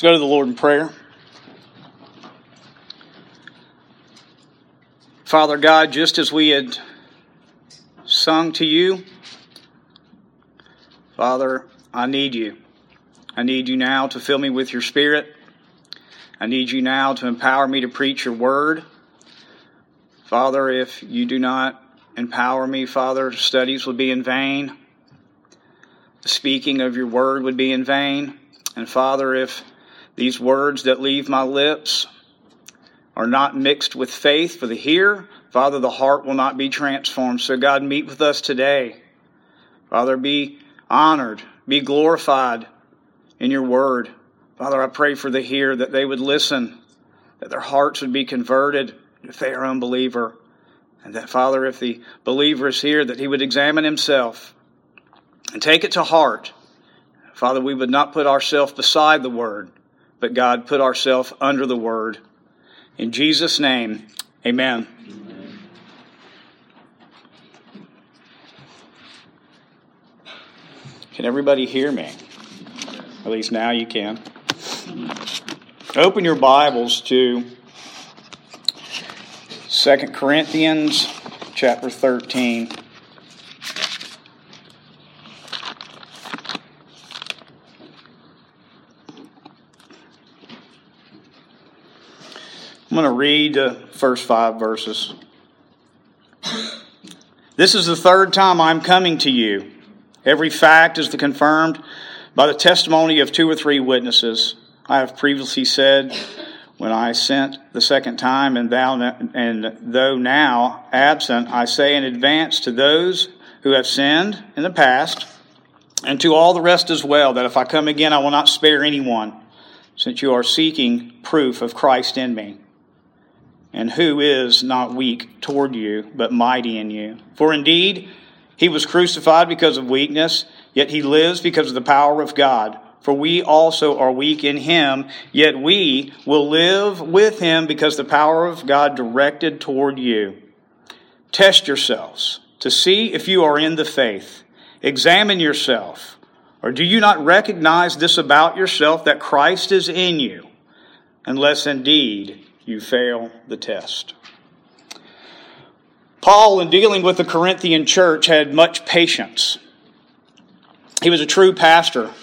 Let's go to the Lord in prayer. Father God, just as we had sung to you, Father, I need you. I need you now to fill me with your Spirit. I need you now to empower me to preach your word. Father, if you do not empower me, Father, studies would be in vain. The speaking of your word would be in vain. And Father, if these words that leave my lips are not mixed with faith for the hearer, Father, the heart will not be transformed. So God, meet with us today. Father, be honored, be glorified in your word. Father, I pray for the hearer that they would listen, that their hearts would be converted if they are unbeliever. And that, Father, if the believer is here, that he would examine himself and take it to heart. Father, we would not put ourselves beside the word, but God, put ourselves under the word. In Jesus' name, amen. Can everybody hear me? At least now you can. Open your Bibles to 2 Corinthians chapter 13. I'm going to read the first 5 verses. This is the third time I'm coming to you. Every fact is confirmed by the testimony of 2 or 3 witnesses. I have previously said, when I sent the second time, and though now absent, I say in advance to those who have sinned in the past, and to all the rest as well, that if I come again, I will not spare anyone, since you are seeking proof of Christ in me, and who is not weak toward you, but mighty in you. For indeed, he was crucified because of weakness, yet he lives because of the power of God. For we also are weak in him, yet we will live with him because the power of God directed toward you. Test yourselves to see if you are in the faith. Examine yourself. Or do you not recognize this about yourself, that Christ is in you, unless indeed you fail the test? Paul, in dealing with the Corinthian church, had much patience. He was a true pastor.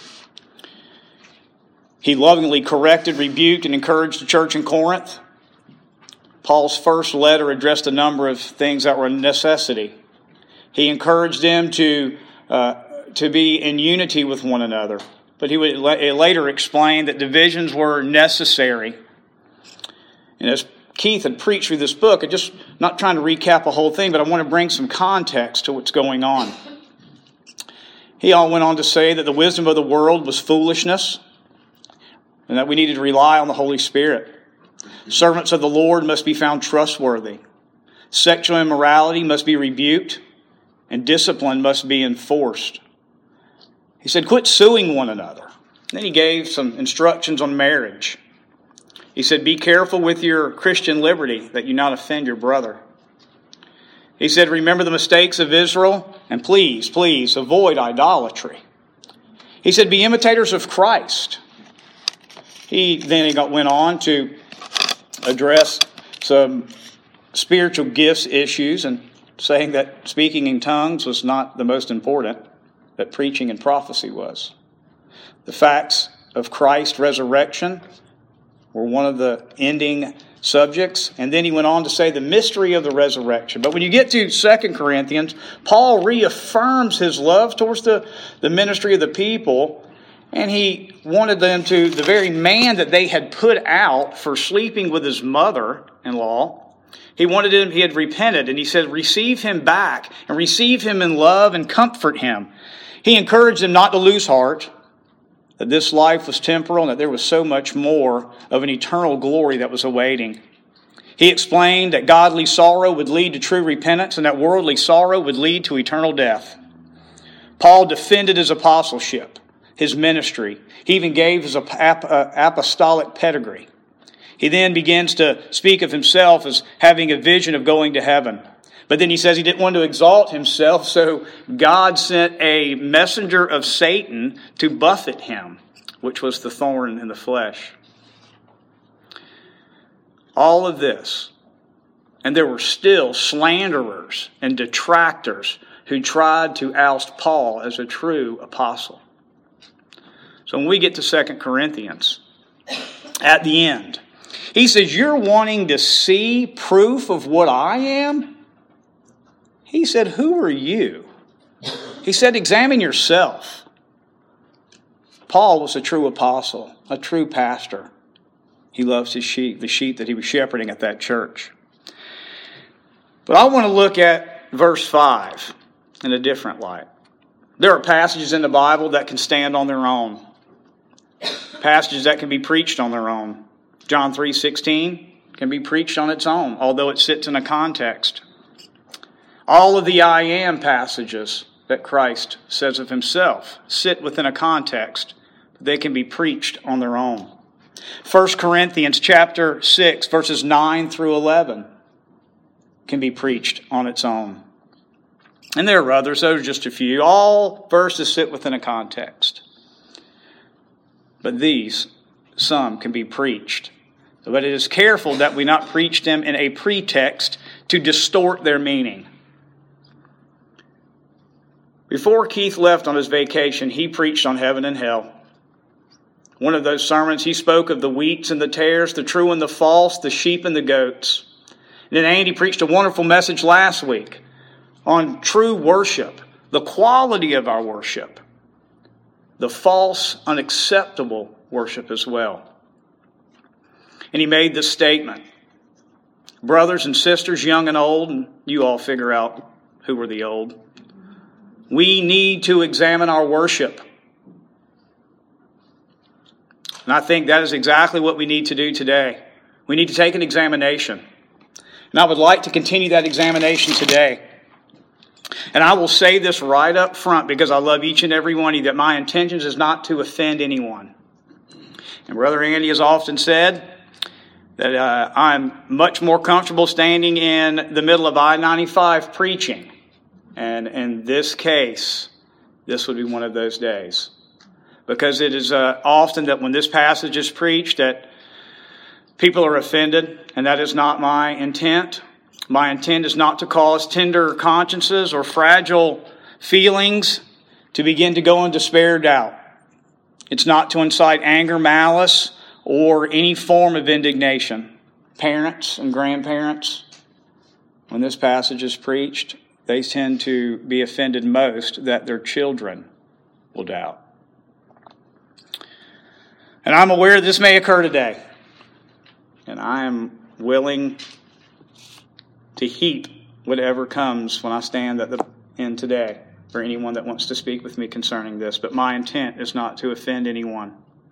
He lovingly corrected, rebuked, and encouraged the church in Corinth. Paul's first letter addressed a number of things that were a necessity. He encouraged them to be in unity with one another. But he would later explain that divisions were necessary. And as Keith had preached through this book, I'm just not trying to recap a whole thing, but I want to bring some context to what's going on. He all went on to say that the wisdom of the world was foolishness, and that we needed to rely on the Holy Spirit. Servants of the Lord must be found trustworthy. Sexual immorality must be rebuked, and discipline must be enforced. He said, quit suing one another. Then he gave some instructions on marriage. He said, be careful with your Christian liberty that you not offend your brother. He said, remember the mistakes of Israel, and please, please avoid idolatry. He said, be imitators of Christ. He went on to address some spiritual gifts issues, and saying that speaking in tongues was not the most important, that preaching and prophecy was. The facts of Christ's resurrection were one of the ending subjects. And then he went on to say the mystery of the resurrection. But when you get to 2 Corinthians, Paul reaffirms his love towards the ministry of the people. And he wanted them to, the very man that they had put out for sleeping with his mother-in-law, he had repented, and he said, receive him back, and receive him in love, and comfort him. He encouraged them not to lose heart, that this life was temporal, and that there was so much more of an eternal glory that was awaiting. He explained that godly sorrow would lead to true repentance, and that worldly sorrow would lead to eternal death. Paul defended his apostleship, his ministry. He even gave his apostolic pedigree. He then begins to speak of himself as having a vision of going to heaven. But then he says he didn't want to exalt himself, so God sent a messenger of Satan to buffet him which was the thorn in the flesh. All of this, and there were still slanderers and detractors who tried to oust Paul as a true apostle. So when we get to 2 Corinthians, at the end, he says, you're wanting to see proof of what I am? He said, who are you? He said, examine yourself. Paul was a true apostle, a true pastor. He loves his sheep, the sheep that he was shepherding at that church. But I want to look at verse 5 in a different light. There are passages in the Bible that can stand on their own. Passages that can be preached on their own. John 3:16 can be preached on its own, although it sits in a context. All of the I am passages that Christ says of himself sit within a context. They can be preached on their own. 1 Corinthians chapter 6, verses 9 through 11 can be preached on its own. And there are others, those are just a few. All verses sit within a context. But these, some can be preached. But it is careful that we not preach them in a pretext to distort their meaning. Before Keith left on his vacation, he preached on heaven and hell. One of those sermons, he spoke of the wheats and the tares, the true and the false, the sheep and the goats. And then Andy preached a wonderful message last week on true worship, the quality of our worship, the false, unacceptable worship as well. And he made this statement, brothers and sisters, young and old, and you all figure out who were the old, we need to examine our worship. And I think that is exactly what we need to do today. We need to take an examination. And I would like to continue that examination today. And I will say this right up front because I love each and every one of you, that my intentions is not to offend anyone. And Brother Andy has often said that I'm much more comfortable standing in the middle of I-95 preaching. And in this case, this would be one of those days. Because it is often that when this passage is preached that people are offended, and that is not my intent. My intent is not to cause tender consciences or fragile feelings to begin to go in despair, doubt. It's not to incite anger, malice, or any form of indignation. Parents and grandparents, when this passage is preached, they tend to be offended most that their children will doubt. And I'm aware this may occur today. And I am willing to heap whatever comes when I stand at the end today for anyone that wants to speak with me concerning this. But my intent is not to offend anyone.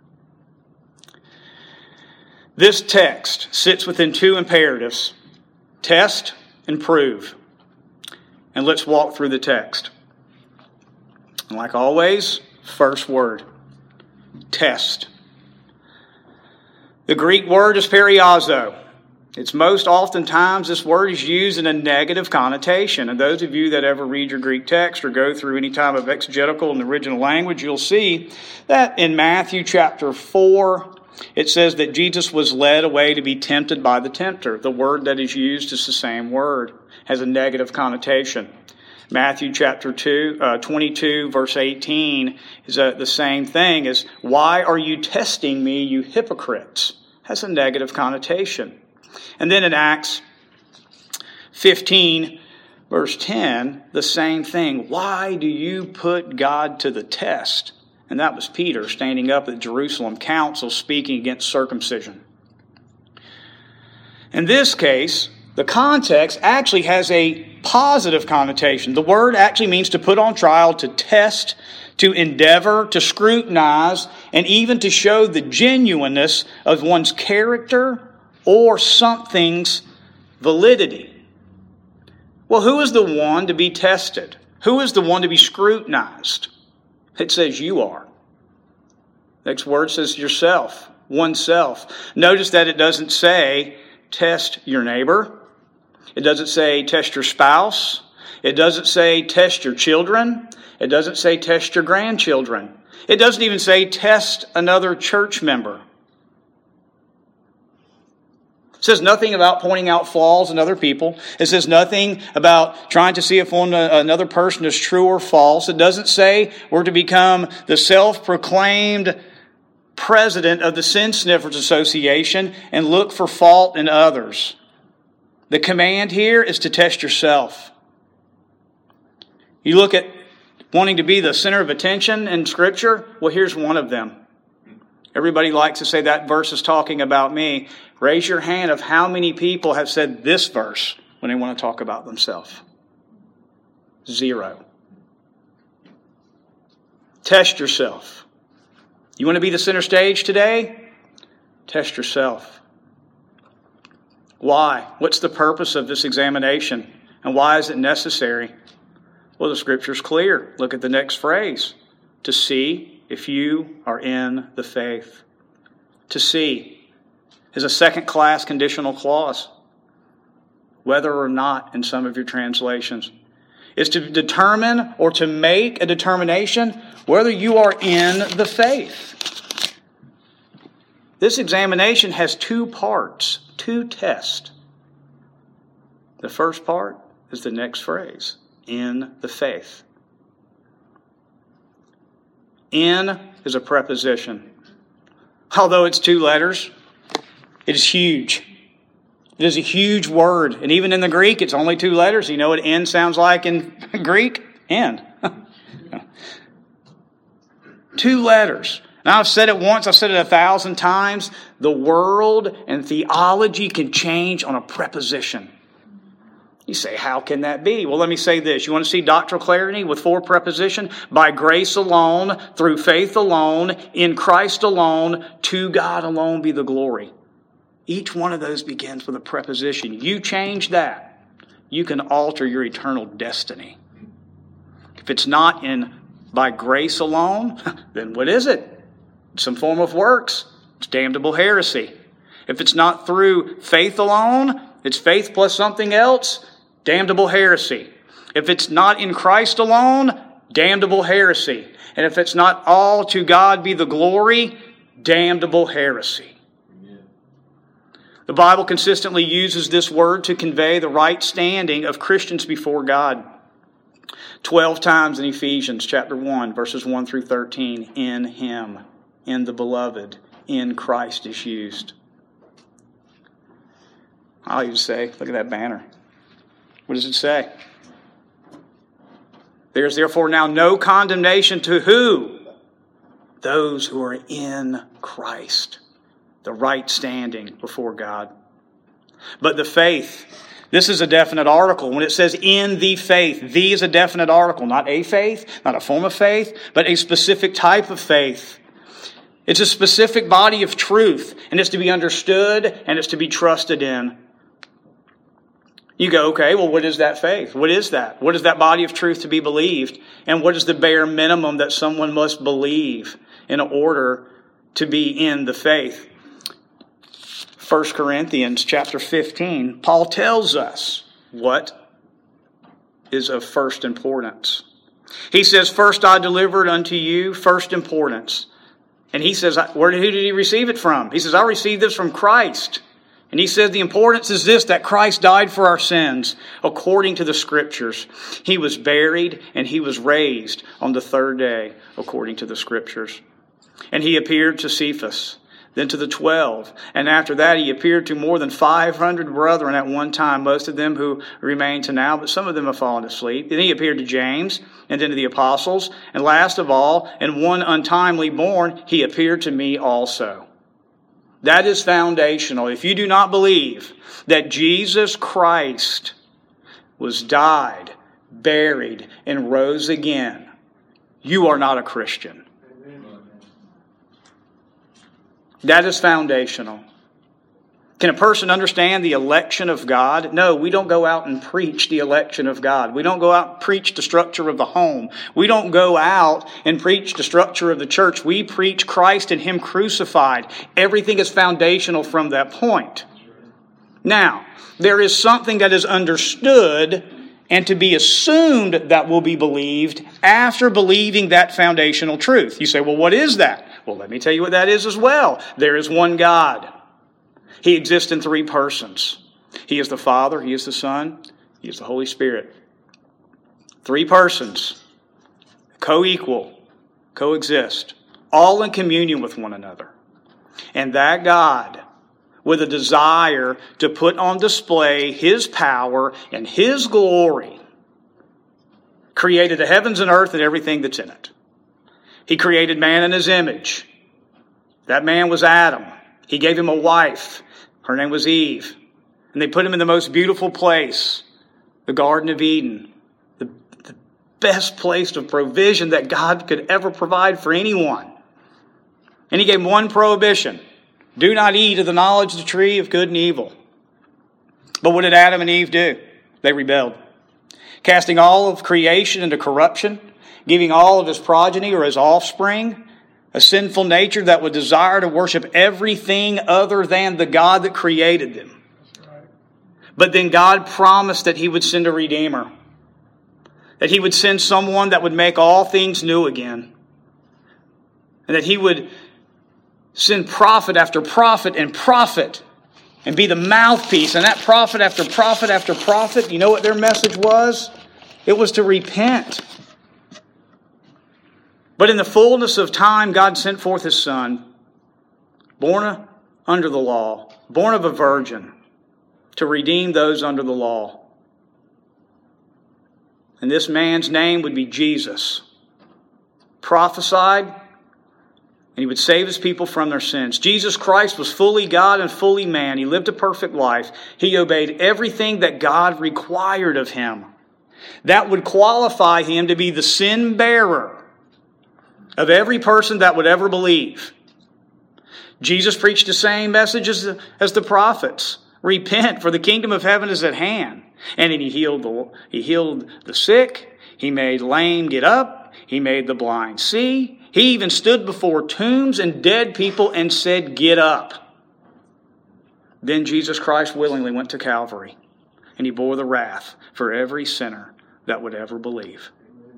This text sits within two imperatives: test and prove. And let's walk through the text. And like always, first word, test. The Greek word is periazo. It's most oftentimes this word is used in a negative connotation. And those of you that ever read your Greek text or go through any type of exegetical in the original language, you'll see that in Matthew chapter 4, it says that Jesus was led away to be tempted by the tempter. The word that is used is the same word, has a negative connotation. Matthew chapter 22, verse 18 is the same thing as, why are you testing me, you hypocrites? Has a negative connotation. And then in Acts 15, verse 10, the same thing. Why do you put God to the test? And that was Peter standing up at the Jerusalem council speaking against circumcision. In this case, the context actually has a positive connotation. The word actually means to put on trial, to test, to endeavor, to scrutinize, and even to show the genuineness of one's character or something's validity. Well, who is the one to be tested? Who is the one to be scrutinized? It says you are. Next word says yourself, oneself. Notice that it doesn't say test your neighbor. It doesn't say test your spouse. It doesn't say test your children. It doesn't say test your grandchildren. It doesn't even say test another church member. It says nothing about pointing out flaws in other people. It says nothing about trying to see if another person is true or false. It doesn't say we're to become the self-proclaimed president of the Sin Sniffers Association and look for fault in others. The command here is to test yourself. You look at wanting to be the center of attention in Scripture. Well, here's one of them. Everybody likes to say that verse is talking about me. Raise your hand of how many people have said this verse when they want to talk about themselves. 0. Test yourself. You want to be the center stage today? Test yourself. Why? What's the purpose of this examination? And why is it necessary? Well, the Scripture's clear. Look at the next phrase. To see if you are in the faith. To see is a second-class conditional clause. Whether or not in some of your translations. Is to determine or to make a determination whether you are in the faith. This examination has 2 parts, 2 tests. The first part is the next phrase. In the faith. In is a preposition. Although it's 2 letters, it is huge. It is a huge word. And even in the Greek, it's only 2 letters. You know what in sounds like in Greek? In. 2 letters. Now, I've said it once, I've said it 1,000 times. The world and theology can change on a preposition. You say, how can that be? Well, let me say this. You want to see doctrinal clarity with 4 prepositions? By grace alone, through faith alone, in Christ alone, to God alone be the glory. Each one of those begins with a preposition. You change that, you can alter your eternal destiny. If it's not in by grace alone, then what is it? Some form of works. It's damnable heresy. If it's not through faith alone, it's faith plus something else. Damnable heresy. If it's not in Christ alone, damnable heresy. And if it's not all to God be the glory, damnable heresy. Amen. The Bible consistently uses this word to convey the right standing of Christians before God. 12 times in Ephesians chapter 1, verses 1 through 13, in Him, in the Beloved, in Christ is used. I'll even say, look at that banner. What does it say? There is therefore now no condemnation to who? Those who are in Christ. The right standing before God. But the faith, this is a definite article. When it says in the faith, the is a definite article. Not a faith, not a form of faith, but a specific type of faith. It's a specific body of truth, and it's to be understood and it's to be trusted in. You go, okay, well, what is that faith? What is that? What is that body of truth to be believed? And what is the bare minimum that someone must believe in order to be in the faith? 1 Corinthians chapter 15, Paul tells us what is of first importance. He says, first I delivered unto you first importance. And he says, who did he receive it from? He says, I received this from Christ. And he says the importance is this, that Christ died for our sins according to the Scriptures. He was buried and He was raised on the 3rd day according to the Scriptures. And He appeared to Cephas, then to the 12. And after that He appeared to more than 500 brethren at one time, most of them who remain to now, but some of them have fallen asleep. Then He appeared to James, and then to the apostles. And last of all, and one untimely born, He appeared to me also. That is foundational. If you do not believe that Jesus Christ was died, buried, and rose again, you are not a Christian. That is foundational. Can a person understand the election of God? No, we don't go out and preach the election of God. We don't go out and preach the structure of the home. We don't go out and preach the structure of the church. We preach Christ and Him crucified. Everything is foundational from that point. Now, there is something that is understood and to be assumed that will be believed after believing that foundational truth. You say, well, what is that? Well, let me tell you what that is as well. There is one God. He exists in three persons. He is the Father, He is the Son, He is the Holy Spirit. Three persons, co-equal, coexist, all in communion with one another. And that God, with a desire to put on display His power and His glory, created the heavens and earth and everything that's in it. He created man in His image. That man was Adam. He gave him a wife. Her name was Eve. And they put him in the most beautiful place, the Garden of Eden, the best place of provision that God could ever provide for anyone. And He gave him one prohibition: do not eat of the knowledge of the tree of good and evil. But what did Adam and Eve do? They rebelled, casting all of creation into corruption, giving all of his progeny or his offspring a sinful nature that would desire to worship everything other than the God that created them. But then God promised that He would send a Redeemer, that He would send someone that would make all things new again, and that He would send prophet after prophet and be the mouthpiece. And that prophet after prophet after prophet, you know what their message was? It was to repent. But in the fullness of time, God sent forth His Son, born under the law, born of a virgin, to redeem those under the law. And this man's name would be Jesus. Prophesied, and He would save His people from their sins. Jesus Christ was fully God and fully man. He lived a perfect life. He obeyed everything that God required of Him. That would qualify Him to be the sin bearer of every person that would ever believe. Jesus preached the same message as the prophets. Repent, for the kingdom of heaven is at hand. And then He healed the sick. He made lame get up. He made the blind see. He even stood before tombs and dead people and said, get up. Then Jesus Christ willingly went to Calvary, and He bore the wrath for every sinner that would ever believe.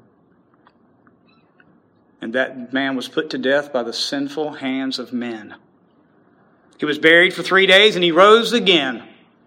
And that man was put to death by the sinful hands of men. He was buried for 3 days, and He rose again.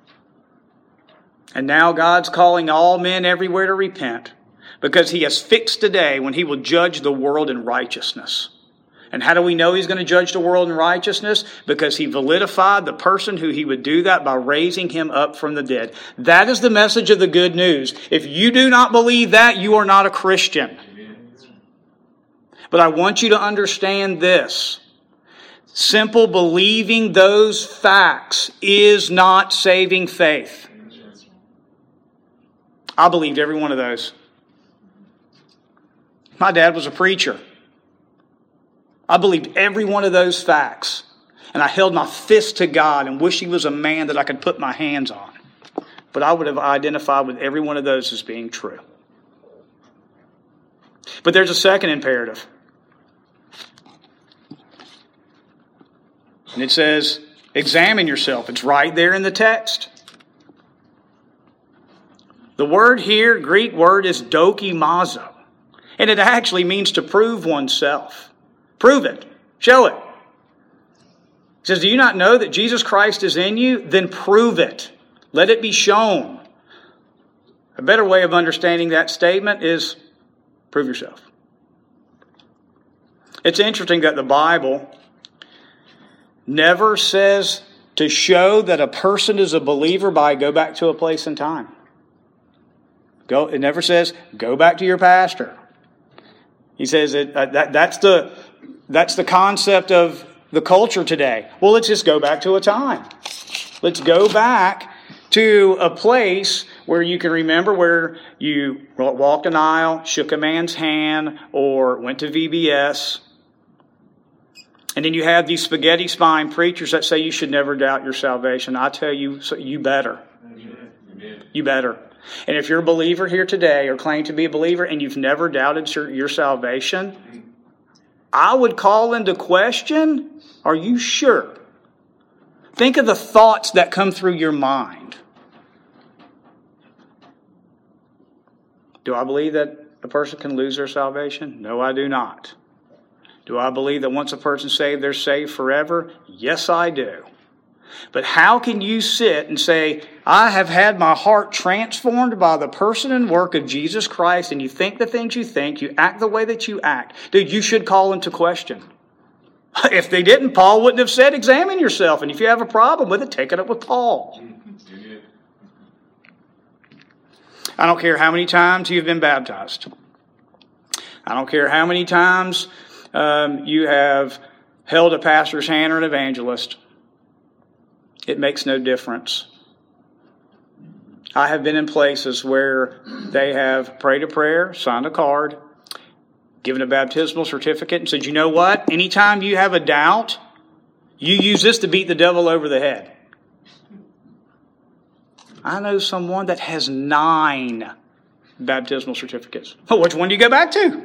And now God's calling all men everywhere to repent, because He has fixed a day when He will judge the world in righteousness. And how do we know He's going to judge the world in righteousness? Because He validified the person who He would do that by raising him up from the dead. That is the message of the good news. If you do not believe that, you are not a Christian. But I want you to understand this. Simple believing those facts is not saving faith. I believed every one of those. My dad was a preacher. I believed every one of those facts. And I held my fist to God and wished He was a man that I could put my hands on. But I would have identified with every one of those as being true. But there's a second imperative. And it says, examine yourself. It's right there in the text. The word here, Greek word, is dokimazo. And it actually means to prove oneself. Prove it. Show it. It says, do you not know that Jesus Christ is in you? Then prove it. Let it be shown. A better way of understanding that statement is prove yourself. It's interesting that the Bible never says to show that a person is a believer by go back to a place and time. It never says go back to your pastor. He says that's the concept of the culture today. Well, let's just go back to a time. Let's go back to a place where you can remember where you walked an aisle, shook a man's hand, or went to VBS. And then you have these spaghetti spine preachers that say you should never doubt your salvation. I tell you, you better. Amen. You better. And if you're a believer here today or claim to be a believer and you've never doubted your salvation, I would call into question, are you sure? Think of the thoughts that come through your mind. Do I believe that a person can lose their salvation? No, I do not. Do I believe that once a person's saved, they're saved forever? Yes, I do. But how can you sit and say, I have had my heart transformed by the person and work of Jesus Christ, and you think the things you think, you act the way that you act? Dude, you should call into question. If they didn't, Paul wouldn't have said, examine yourself. And if you have a problem with it, take it up with Paul. I don't care how many times you've been baptized. I don't care how many times you have held a pastor's hand or an evangelist. It makes no difference. I have been in places where they have prayed a prayer, signed a card, given a baptismal certificate, and said, you know what? Anytime you have a doubt, you use this to beat the devil over the head. I know someone that has 9 baptismal certificates. Well, which one do you go back to?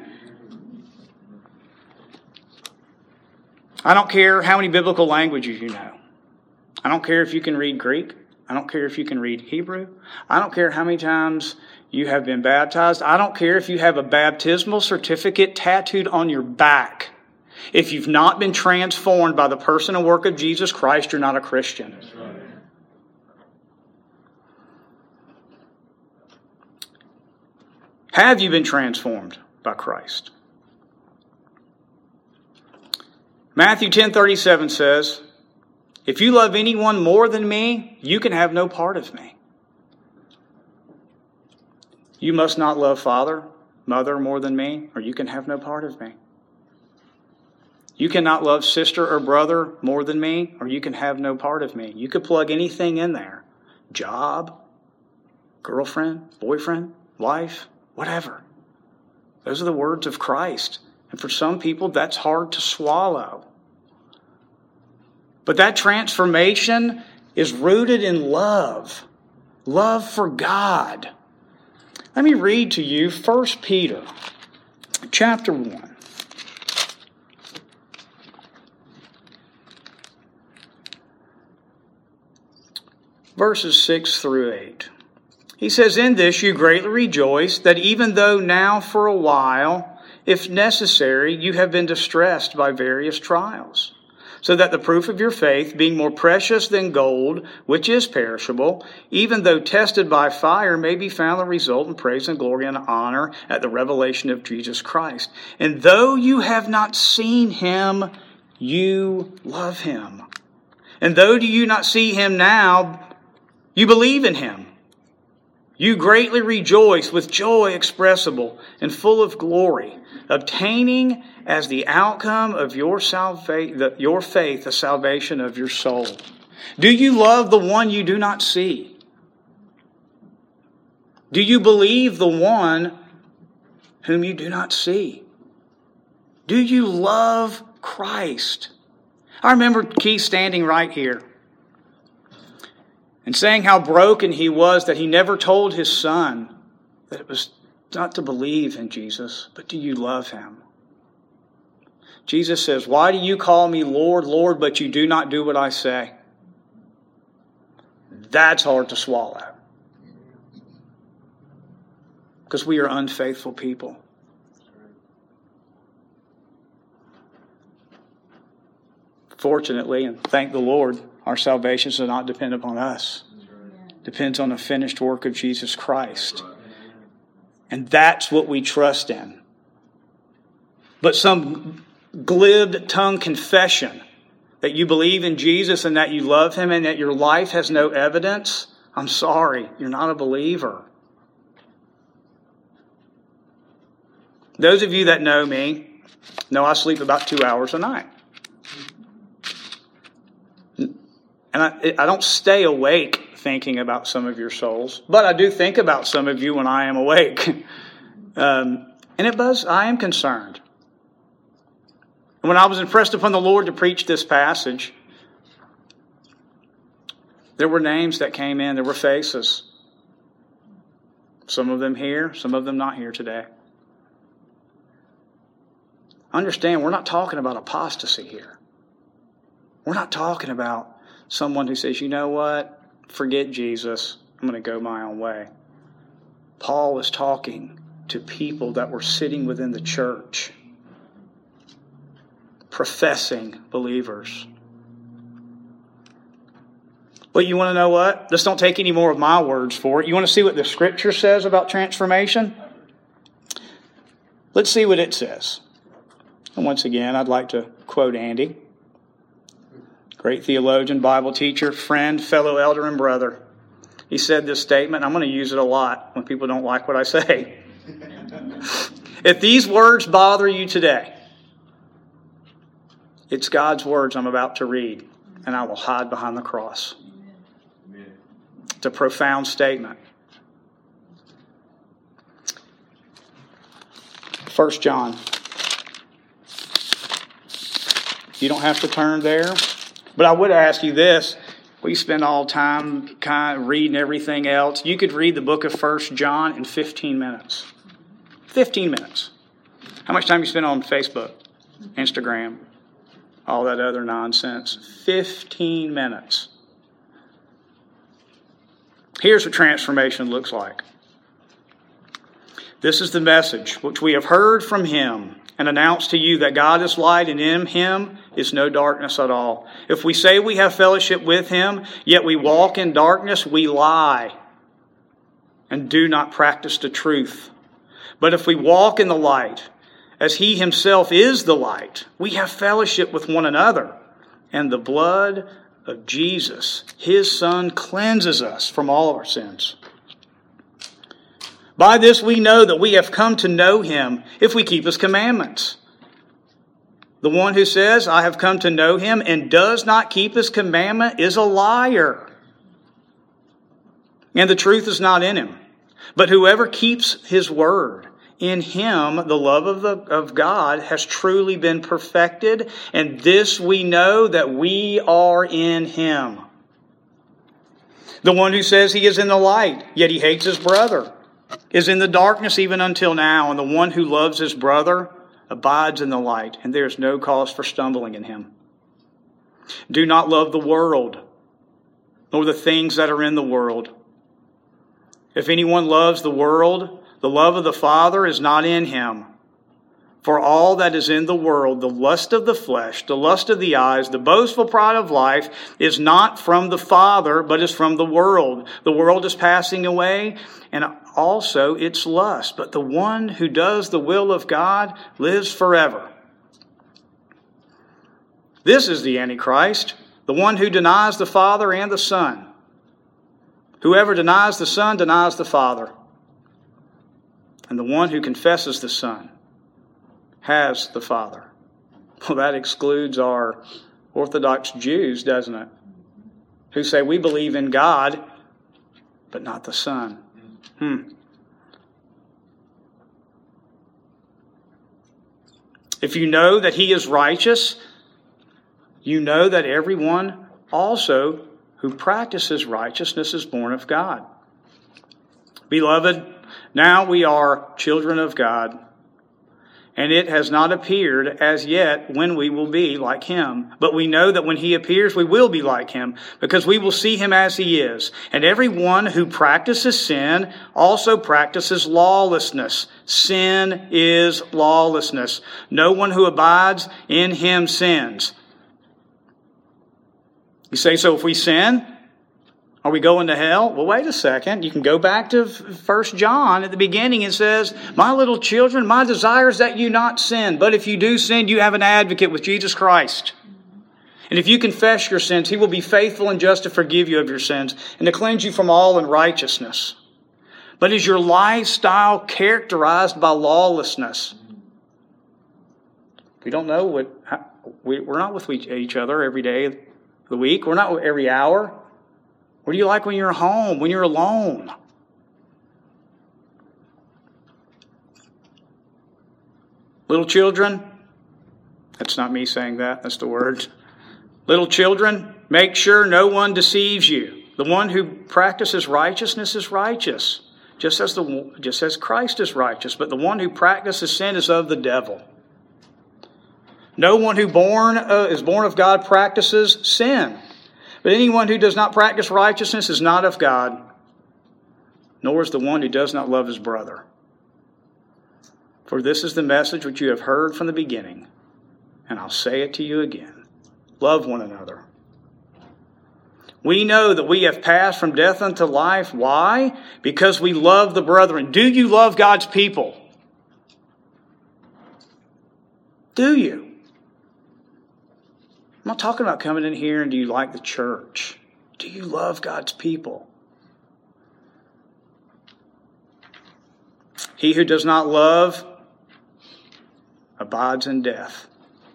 I don't care how many biblical languages you know. I don't care if you can read Greek. I don't care if you can read Hebrew. I don't care how many times you have been baptized. I don't care if you have a baptismal certificate tattooed on your back. If you've not been transformed by the person and work of Jesus Christ, you're not a Christian. That's right. Have you been transformed by Christ? Matthew 10:37 says, if you love anyone more than me, you can have no part of me. You must not love father, mother more than me, or you can have no part of me. You cannot love sister or brother more than me, or you can have no part of me. You could plug anything in there. Job, girlfriend, boyfriend, wife, whatever. Those are the words of Christ. And for some people, that's hard to swallow. But that transformation is rooted in love. Love for God. Let me read to you 1 Peter chapter 1. Verses 6 through 8. He says, in this you greatly rejoice, that even though now for a while, if necessary, you have been distressed by various trials, so that the proof of your faith, being more precious than gold, which is perishable, even though tested by fire, may be found to result in praise and glory and honor at the revelation of Jesus Christ. And though you have not seen him, you love him. And though do you not see him now, you believe in him. You greatly rejoice with joy expressible and full of glory, obtaining as the outcome of your faith the salvation of your soul. Do you love the one you do not see? Do you believe the one whom you do not see? Do you love Christ? I remember Keith standing right here and saying how broken he was that he never told his son that it was not to believe in Jesus, but do you love him? Jesus says, why do you call me Lord, Lord, but you do not do what I say? That's hard to swallow. Because we are unfaithful people. Fortunately, and thank the Lord, our salvation does not depend upon us. It depends on the finished work of Jesus Christ. And that's what we trust in. But some glib tongue confession that you believe in Jesus and that you love him and that your life has no evidence, I'm sorry, you're not a believer. Those of you that know me know I sleep about 2 hours a night. And I don't stay awake thinking about some of your souls, but I do think about some of you when I am awake. I am concerned. And when I was impressed upon the Lord to preach this passage, there were names that came in, there were faces. Some of them here, some of them not here today. Understand, we're not talking about apostasy here. We're not talking about someone who says, you know what, forget Jesus, I'm going to go my own way. Paul is talking to people that were sitting within the church, professing believers. But you want to know what? Just don't take any more of my words for it. You want to see what the Scripture says about transformation? Let's see what it says. And once again, I'd like to quote Andy, great theologian, Bible teacher, friend, fellow elder, and brother. He said this statement. I'm going to use it a lot when people don't like what I say. If these words bother you today, it's God's words I'm about to read, and I will hide behind the cross. It's a profound statement. 1 John. You don't have to turn there. But I would ask you this. We spend all time kind of reading everything else. You could read the book of 1 John in 15 minutes. 15 minutes. How much time you spend on Facebook, Instagram, all that other nonsense? 15 minutes. Here's what transformation looks like. This is the message which we have heard from Him and announced to you, that God is light and in Him is no darkness at all. If we say we have fellowship with Him, yet we walk in darkness, we lie and do not practice the truth. But if we walk in the light, as He Himself is the light, we have fellowship with one another, and the blood of Jesus, His Son, cleanses us from all of our sins. By this we know that we have come to know Him if we keep His commandments. The one who says, I have come to know Him and does not keep His commandment is a liar. And the truth is not in him. But whoever keeps His word, in him the love of God has truly been perfected. And this we know, that we are in Him. The one who says he is in the light, yet he hates his brother, is in the darkness even until now, and the one who loves his brother abides in the light, and there is no cause for stumbling in him. Do not love the world, nor the things that are in the world. If anyone loves the world, the love of the Father is not in him. For all that is in the world, the lust of the flesh, the lust of the eyes, the boastful pride of life, is not from the Father, but is from the world. The world is passing away, and also its lust. But the one who does the will of God lives forever. This is the Antichrist, the one who denies the Father and the Son. Whoever denies the Son denies the Father. And the one who confesses the Son has the Father. Well, that excludes our Orthodox Jews, doesn't it? Who say we believe in God, but not the Son. If you know that He is righteous, you know that everyone also who practices righteousness is born of God. Beloved, now we are children of God, and it has not appeared as yet when we will be like Him. But we know that when He appears, we will be like Him, because we will see Him as He is. And everyone who practices sin also practices lawlessness. Sin is lawlessness. No one who abides in Him sins. You say, so if we sin, are we going to hell? Well, wait a second. You can go back to 1 John at the beginning. It says, my little children, my desire is that you not sin. But if you do sin, you have an advocate with Jesus Christ. And if you confess your sins, He will be faithful and just to forgive you of your sins and to cleanse you from all unrighteousness. But is your lifestyle characterized by lawlessness? We don't know we're not with each other every day of the week. We're not every hour. What do you like when you're home, when you're alone? Little children, that's not me saying that, that's the word. Little children, make sure no one deceives you. The one who practices righteousness is righteous, just as Christ is righteous. But the one who practices sin is of the devil. No one who is born of God practices sin. But anyone who does not practice righteousness is not of God, nor is the one who does not love his brother. For this is the message which you have heard from the beginning, and I'll say it to you again. Love one another. We know that we have passed from death unto life. Why? Because we love the brethren. Do you love God's people? Do you? I'm not talking about coming in here and do you like the church. Do you love God's people? He who does not love abides in death.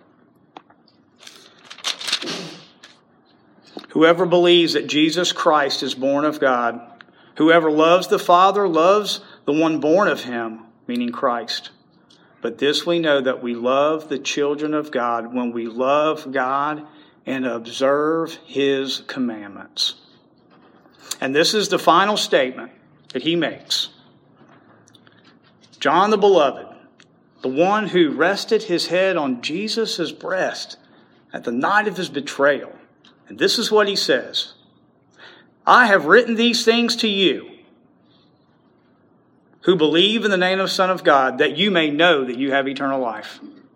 Whoever believes that Jesus Christ is born of God, whoever loves the Father loves the one born of him, meaning Christ. But this we know, that we love the children of God when we love God and observe his commandments. And this is the final statement that he makes. John the Beloved, the one who rested his head on Jesus' breast at the night of his betrayal. And this is what he says. I have written these things to you who believe in the name of the Son of God, that you may know that you have eternal life.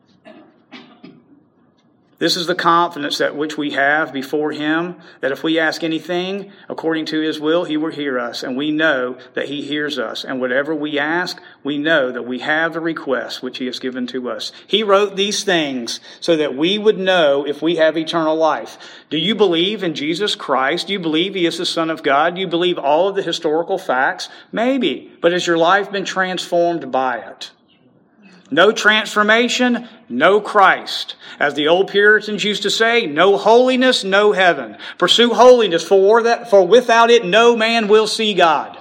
This is the confidence that which we have before him, that if we ask anything according to his will, he will hear us. And we know that he hears us. And whatever we ask, we know that we have the request which he has given to us. He wrote these things so that we would know if we have eternal life. Do you believe in Jesus Christ? Do you believe he is the Son of God? Do you believe all of the historical facts? Maybe. But has your life been transformed by it? No transformation, no Christ. As the old Puritans used to say, no holiness, no heaven. Pursue holiness, for without it no man will see God.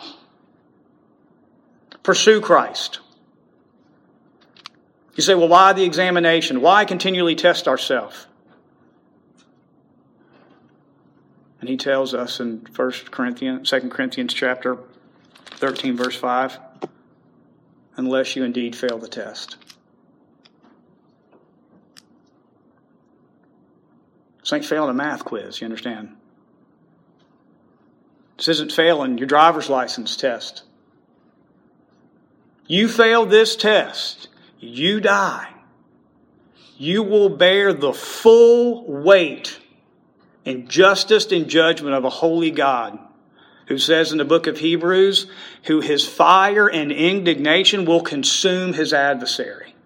Pursue Christ. You say, well, why the examination? Why continually test ourselves? And he tells us in 2 Corinthians chapter 13, verse 5, unless you indeed fail the test. This ain't failing a math quiz, you understand? This isn't failing your driver's license test. You fail this test, you die. You will bear the full weight and justice and judgment of a holy God, who says in the book of Hebrews, who his fire and indignation will consume his adversary.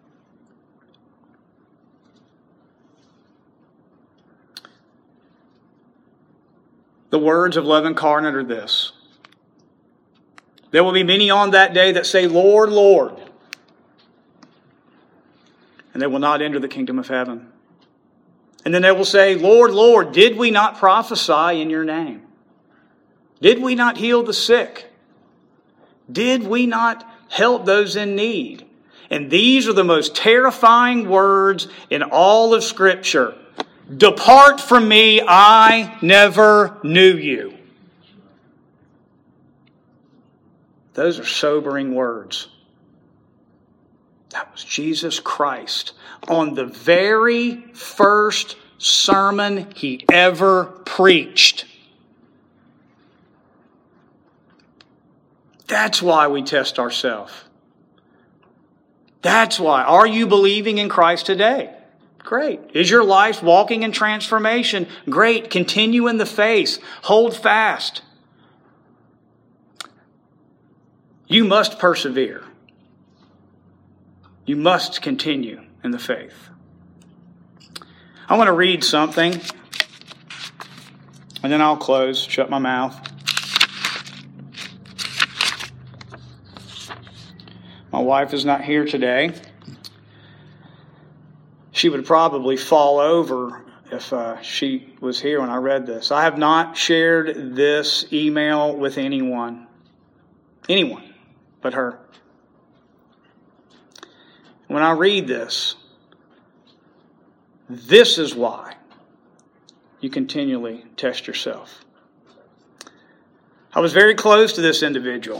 The words of Levin Carnot are this. There will be many on that day that say, Lord, Lord, and they will not enter the kingdom of heaven. And then they will say, Lord, Lord, did we not prophesy in your name? Did we not heal the sick? Did we not help those in need? And these are the most terrifying words in all of Scripture. Depart from me, I never knew you. Those are sobering words. That was Jesus Christ on the very first sermon he ever preached. That's why we test ourselves. That's why. Are you believing in Christ today? Great. Is your life walking in transformation? Great. Continue in the faith. Hold fast. You must persevere. You must continue in the faith. I want to read something, and then I'll close, shut my mouth. My wife is not here today. She would probably fall over if she was here when I read this. I have not shared this email with anyone but her. When I read this is why you continually test yourself. I was very close to this individual.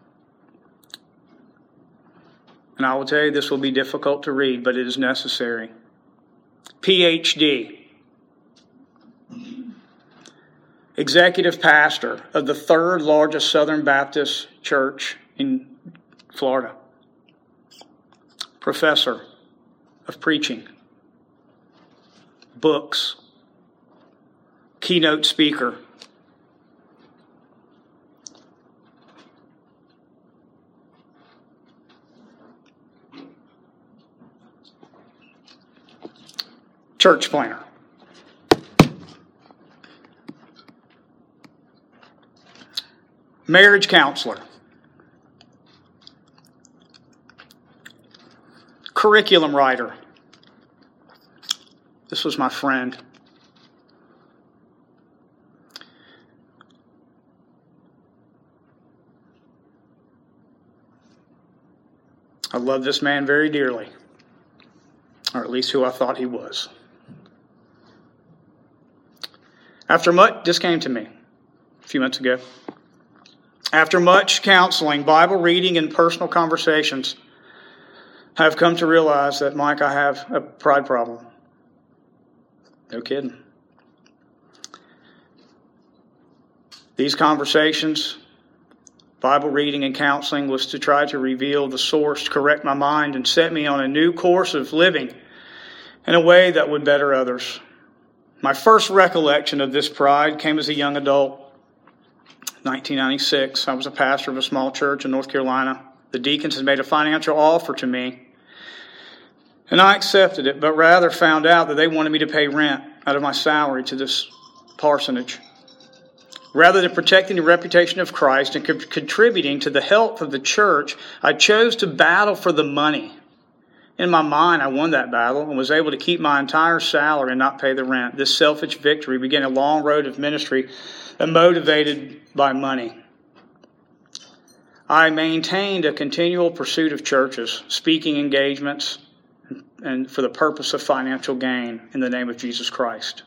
And I will tell you, this will be difficult to read, but it is necessary. PhD. Executive pastor of the third largest Southern Baptist church in Florida. professor of preaching, books, keynote speaker. Church planner. Marriage counselor. Curriculum writer. This was my friend. I love this man very dearly, or at least who I thought he was. This came to me a few months ago. After much counseling, Bible reading, and personal conversations, I have come to realize that, Mike, I have a pride problem. No kidding. These conversations, Bible reading and counseling, was to try to reveal the source, to correct my mind, and set me on a new course of living in a way that would better others. My first recollection of this pride came as a young adult. 1996, I was a pastor of a small church in North Carolina. The deacons had made a financial offer to me, and I accepted it, but rather found out that they wanted me to pay rent out of my salary to this parsonage. Rather than protecting the reputation of Christ and contributing to the health of the church, I chose to battle for the money. In my mind, I won that battle and was able to keep my entire salary and not pay the rent. This selfish victory began a long road of ministry and motivated by money. I maintained a continual pursuit of churches, speaking engagements, and for the purpose of financial gain in the name of Jesus Christ.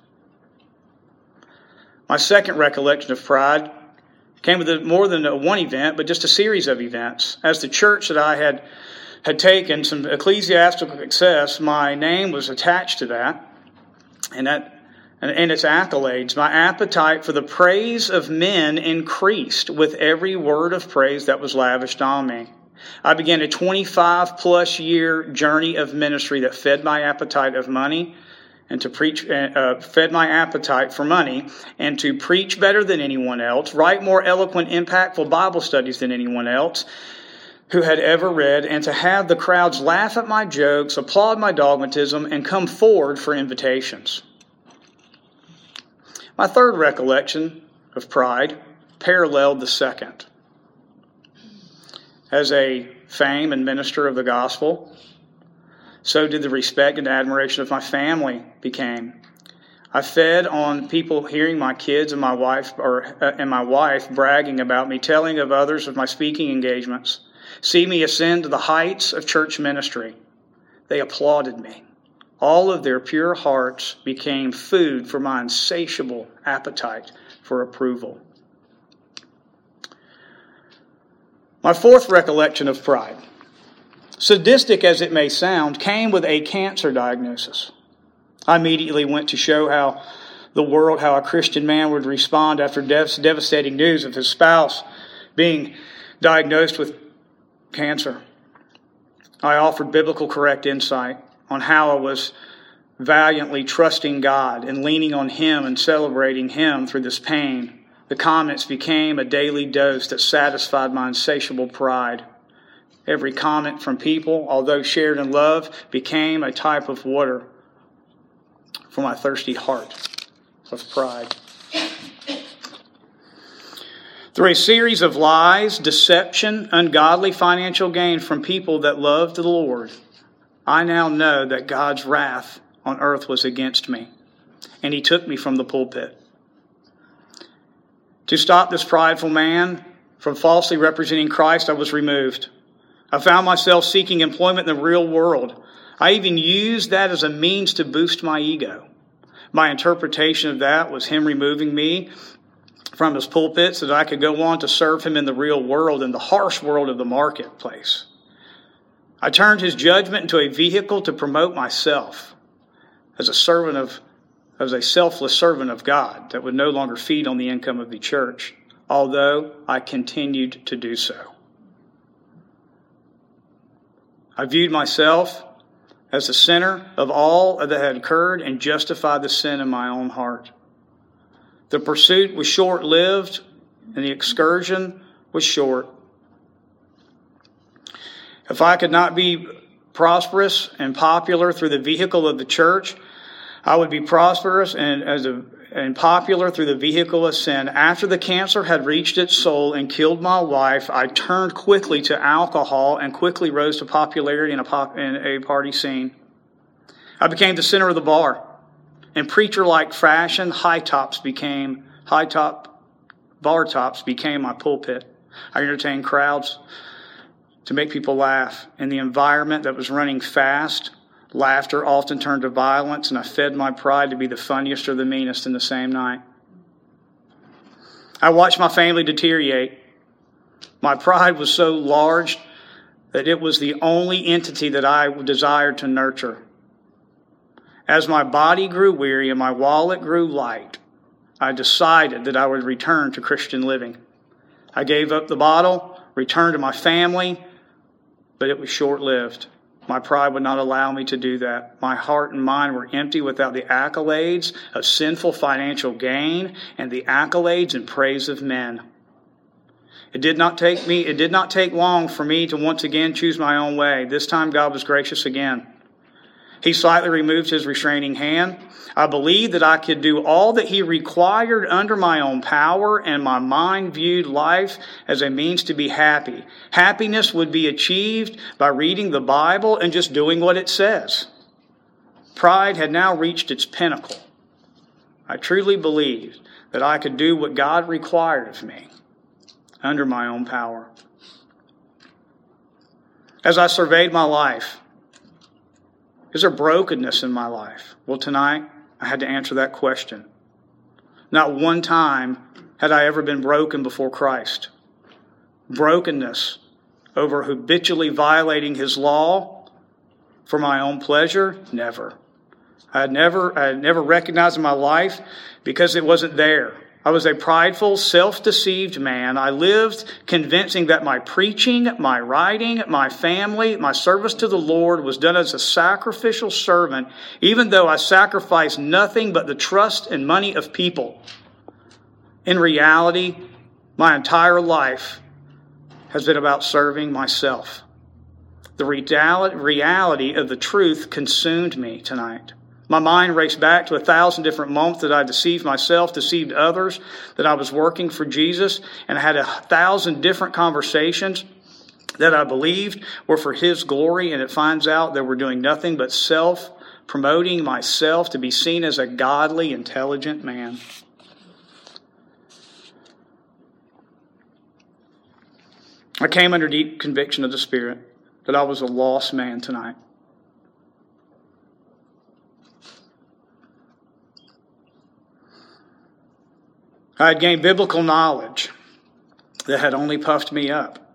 My second recollection of pride came with more than one event, but just a series of events. As the church that I had taken some ecclesiastical success, my name was attached to that, and its accolades. My appetite for the praise of men increased with every word of praise that was lavished on me. I began a 25-plus year journey of ministry that fed my appetite of money and to preach, fed my appetite for money and to preach better than anyone else, write more eloquent, impactful Bible studies than anyone else who had ever read, and to have the crowds laugh at my jokes, applaud my dogmatism, and come forward for invitations. My third recollection of pride paralleled the second. As a fame and minister of the gospel, so did the respect and admiration of my family became. I fed on people hearing my kids and my wife bragging about me, telling of others of my speaking engagements. See me ascend to the heights of church ministry. They applauded me. All of their pure hearts became food for my insatiable appetite for approval. My fourth recollection of pride, sadistic as it may sound, came with a cancer diagnosis. I immediately went to show how a Christian man would respond after devastating news of his spouse being diagnosed with cancer. I offered biblical correct insight on how I was valiantly trusting God and leaning on Him and celebrating Him through this pain. The comments became a daily dose that satisfied my insatiable pride. Every comment from people, although shared in love, became a type of water for my thirsty heart of pride. Through a series of lies, deception, ungodly financial gain from people that loved the Lord, I now know that God's wrath on earth was against me, and He took me from the pulpit. To stop this prideful man from falsely representing Christ, I was removed. I found myself seeking employment in the real world. I even used that as a means to boost my ego. My interpretation of that was Him removing me from His pulpit so that I could go on to serve Him in the real world, in the harsh world of the marketplace. I turned His judgment into a vehicle to promote myself as a selfless servant of God that would no longer feed on the income of the church, although I continued to do so. I viewed myself as the sinner of all that had occurred and justified the sin in my own heart. The pursuit was short-lived, and the excursion was short. If I could not be prosperous and popular through the vehicle of the church, I would be prosperous and popular through the vehicle of sin. After the cancer had reached its soul and killed my wife, I turned quickly to alcohol and quickly rose to popularity in a party scene. I became the center of the bar. In preacher-like fashion, bar tops became my pulpit. I entertained crowds to make people laugh. In the environment that was running fast, laughter often turned to violence, and I fed my pride to be the funniest or the meanest in the same night. I watched my family deteriorate. My pride was so large that it was the only entity that I desired to nurture. As my body grew weary and my wallet grew light, I decided that I would return to Christian living. I gave up the bottle, returned to my family, but it was short-lived. My pride would not allow me to do that. My heart and mind were empty without the accolades of sinful financial gain and the accolades and praise of men. It did not take long for me to once again choose my own way. This time God was gracious again. He slightly removed his restraining hand. I believed that I could do all that he required under my own power, and my mind viewed life as a means to be happy. Happiness would be achieved by reading the Bible and just doing what it says. Pride had now reached its pinnacle. I truly believed that I could do what God required of me under my own power. As I surveyed my life, is there brokenness in my life? Well, tonight, I had to answer that question. Not one time had I ever been broken before Christ. Brokenness over habitually violating his law for my own pleasure? Never. I had never recognized in my life because it wasn't there. I was a prideful, self-deceived man. I lived convincing that my preaching, my writing, my family, my service to the Lord was done as a sacrificial servant, even though I sacrificed nothing but the trust and money of people. In reality, my entire life has been about serving myself. The reality of the truth consumed me tonight. My mind raced back to 1,000 different moments that I deceived myself, deceived others, that I was working for Jesus, and I had 1,000 different conversations that I believed were for his glory, and it finds out that we're doing nothing but promoting myself to be seen as a godly, intelligent man. I came under deep conviction of the Spirit that I was a lost man tonight. I had gained biblical knowledge that had only puffed me up.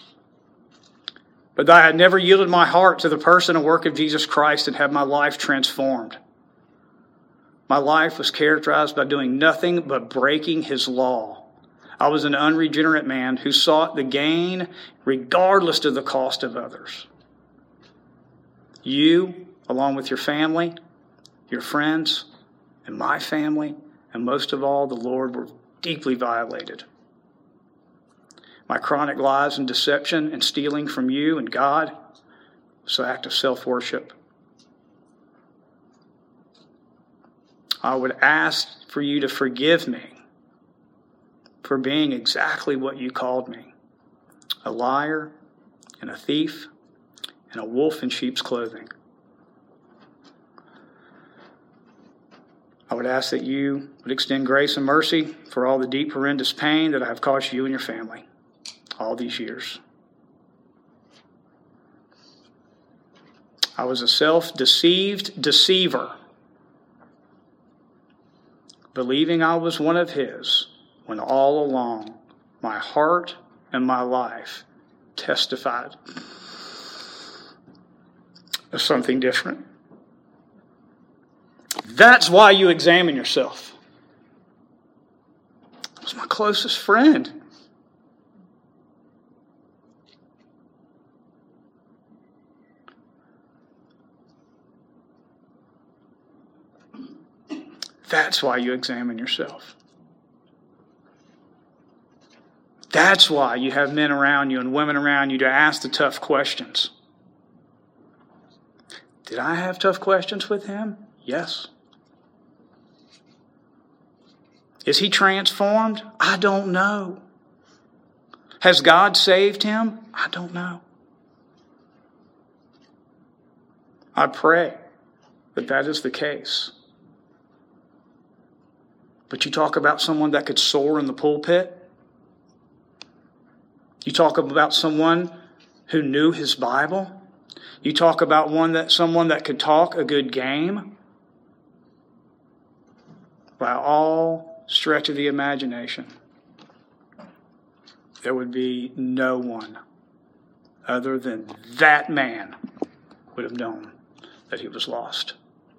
But I had never yielded my heart to the person and work of Jesus Christ and had my life transformed. My life was characterized by doing nothing but breaking his law. I was an unregenerate man who sought the gain regardless of the cost of others. You, along with your family, your friends, and my family, and most of all, the Lord, were deeply violated. My chronic lies and deception and stealing from you and God was an act of self-worship. I would ask for you to forgive me for being exactly what you called me, a liar and a thief and a wolf in sheep's clothing. I would ask that you would extend grace and mercy for all the deep, horrendous pain that I have caused you and your family all these years. I was a self-deceived deceiver, believing I was one of his, when all along my heart and my life testified of something different. That's why you examine yourself. He was my closest friend. That's why you examine yourself. That's why you have men around you and women around you to ask the tough questions. Did I have tough questions with him? Yes. Is he transformed? I don't know. Has God saved him? I don't know. I pray that that is the case. But you talk about someone that could soar in the pulpit. You talk about someone who knew his Bible. You talk about someone that could talk a good game. By all stretch of the imagination, there would be no one other than that man would have known that he was lost.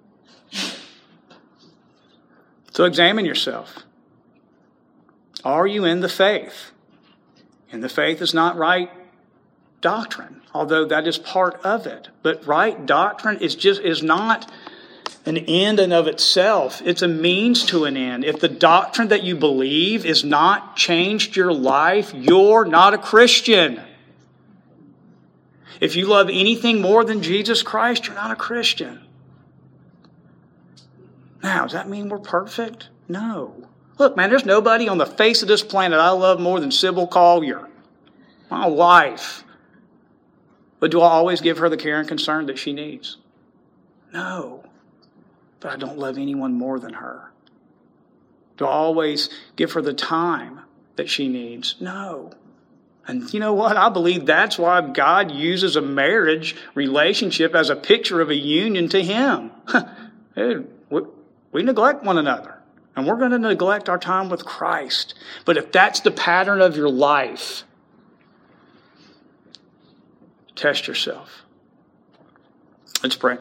So examine yourself. Are you in the faith? And the faith is not right doctrine, although that is part of it. But right doctrine is not an end in of itself. It's a means to an end. If the doctrine that you believe is not changed your life, you're not a Christian. If you love anything more than Jesus Christ, you're not a Christian. Now, does that mean we're perfect? No. Look, man, there's nobody on the face of this planet I love more than Sybil Collier, my wife. But do I always give her the care and concern that she needs? No. But I don't love anyone more than her. Do I always give her the time that she needs? No. And you know what? I believe that's why God uses a marriage relationship as a picture of a union to Him. We neglect one another, and we're going to neglect our time with Christ. But if that's the pattern of your life, test yourself. Let's pray.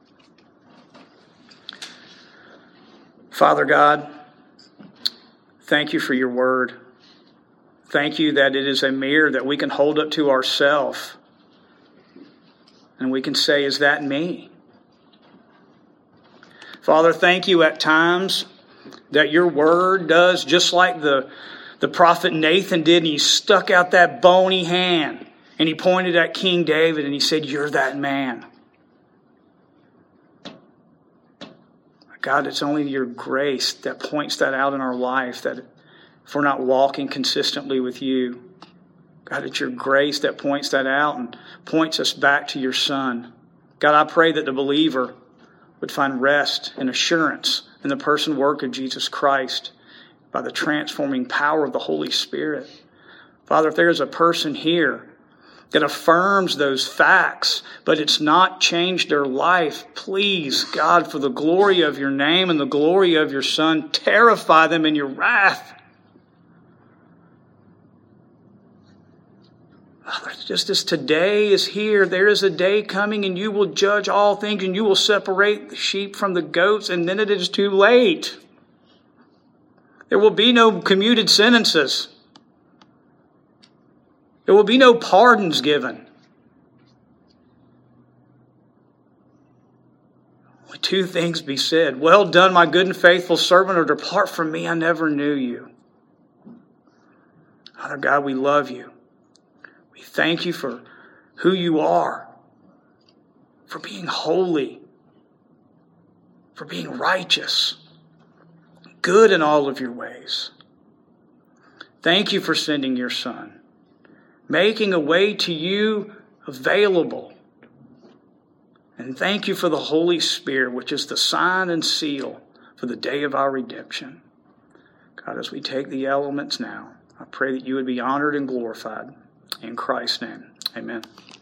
Father God, thank you for your word. Thank you that it is a mirror that we can hold up to ourselves. And we can say, is that me? Father, thank you at times that your word does just like the prophet Nathan did. And he stuck out that bony hand and he pointed at King David and he said, you're that man. God, it's only your grace that points that out in our life, that if we're not walking consistently with you, God, it's your grace that points that out and points us back to your Son. God, I pray that the believer would find rest and assurance in the person and work of Jesus Christ by the transforming power of the Holy Spirit. Father, if there is a person here that affirms those facts, but it's not changed their life, please, God, for the glory of your name and the glory of your Son, terrify them in your wrath. Father, just as today is here, there is a day coming and you will judge all things and you will separate the sheep from the goats, and then it is too late. There will be no commuted sentences. There will be no pardons given. Only two things be said. Well done, my good and faithful servant, or depart from me, I never knew you. Father God, we love you. We thank you for who you are, for being holy, for being righteous, good in all of your ways. Thank you for sending your Son, making a way to you available. And thank you for the Holy Spirit, which is the sign and seal for the day of our redemption. God, as we take the elements now, I pray that you would be honored and glorified. In Christ's name, amen.